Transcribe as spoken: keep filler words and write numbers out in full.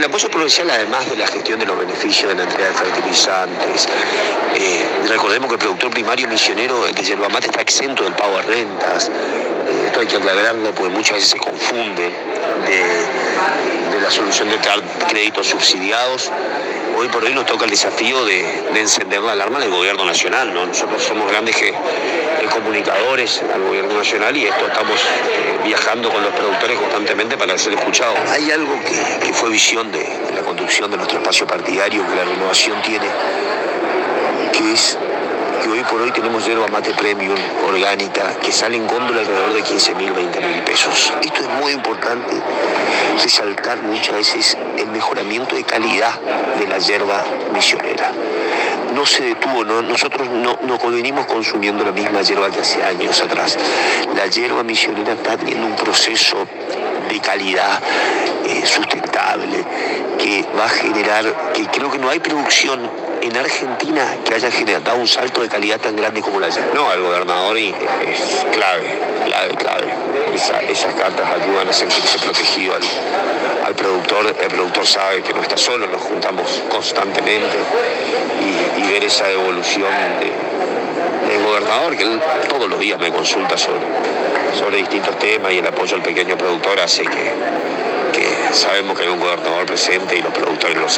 el apoyo provincial, además de la gestión de los beneficios de la entrega de fertilizantes, eh, recordemos que el productor primario misionero, el de yerba mate, está exento del pago de rentas. Eh, esto hay que aclararlo porque muchas veces se confunde de, de la solución de dar créditos subsidiados. Hoy por hoy nos toca el desafío de, de encender la alarma del gobierno nacional, ¿no? Nosotros somos grandes que, eh, comunicadores al gobierno nacional y esto estamos eh, viajando con los productores constantemente para ser escuchados. Hay algo que, que fue visión de, de la conducción de nuestro espacio partidario, que la renovación tiene, que es que hoy por hoy tenemos yerba mate premium orgánica que sale en góndola alrededor de quince mil, veinte mil pesos. Esto es muy importante resaltar muchas veces el mejoramiento de calidad de la yerba misionera. No se detuvo, ¿no? Nosotros no, no venimos consumiendo la misma yerba que hace años atrás. La yerba misionera está teniendo un proceso de calidad eh, sustentable que va a generar, que creo que no hay producción en Argentina que haya generado un salto de calidad tan grande como la yerba. No, el gobernador es clave, clave, clave. Esa, esas cartas ayudan a sentirse protegido al, al productor. El productor sabe que no está solo, nos juntamos constantemente y, y ver esa evolución de, del gobernador, que él todos los días me consulta sobre, sobre distintos temas, y el apoyo al pequeño productor hace que, que sabemos que hay un gobernador presente y los productores lo saben.